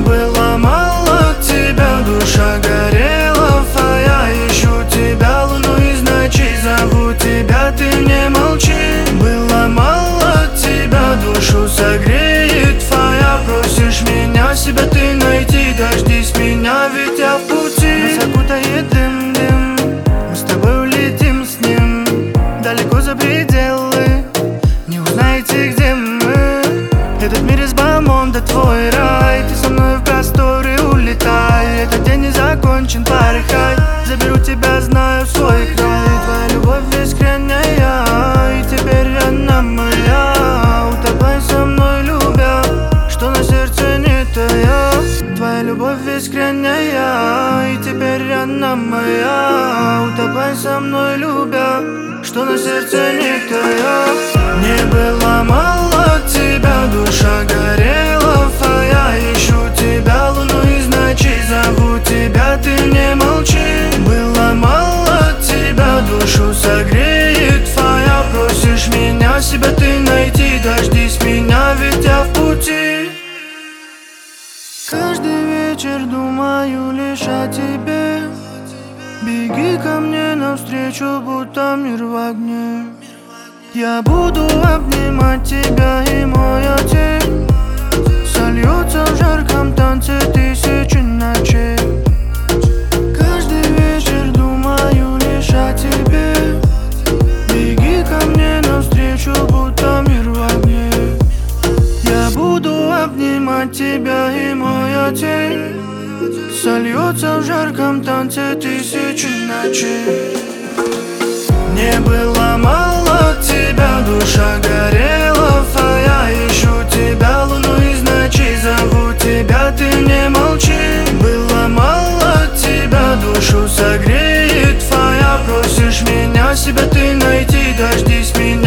было мало тебя, душа горела, а я ищу тебя, луну из ночей зову тебя, ты не молчи. Было мало тебя, душу согреет твоя, просишь меня, себя ты найти, дождись меня, ведь я в пути. Нас окутает дым, мы с тобой улетим с ним далеко за пределы, не узнаете, где мы. Этот мир из бомонда, твой рай, ты со мной в просторы улетай. Этот день не закончен, порыхай, заберу тебя, знаю свой край. Твоя любовь искренняя, и теперь она моя. Утопай со мной, любя, что на сердце не тая. Твоя любовь искренняя, и теперь она моя. Утопай со мной, любя, что на сердце не тая. Не было мало тебя, душа горела, а я ищу тебя, луну из ночей зову тебя, ты не молчи. Было мало тебя, душу согреет твоя, просишь меня, себя ты найти, дождись меня, ведь я в пути. Каждый вечер думаю лишь о тебе, беги ко мне навстречу, будто мир в огне. Я буду обнимать тебя, и моя тень сольется в жарком танце тысячи ночей. Каждый вечер думаю лишь о тебе, беги ко мне навстречу, будто мир в огне. Я буду обнимать тебя, и моя тень сольется в жарком танце тысячи ночей. Не было мало тебя, душа горела, а я ищу тебя, луну из ночей зову тебя, ты не молчи. Было мало тебя, душу согреет твоя, просишь меня, себя ты найти, дождись меня.